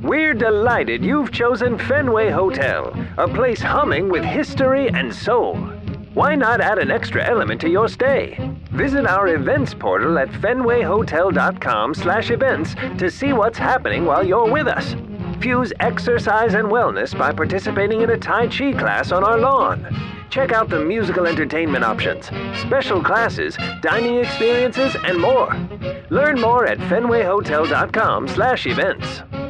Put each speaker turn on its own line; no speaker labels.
We're delighted you've chosen Fenway Hotel, a place humming with history and soul. Why not add an extra element to your stay? Visit our events portal at fenwayhotel.com/events to see what's happening while you're with us. Fuse exercise and wellness by participating in a Tai Chi class on our lawn. Check out the musical entertainment options, special classes, dining experiences, and more. Learn more at fenwayhotel.com/events.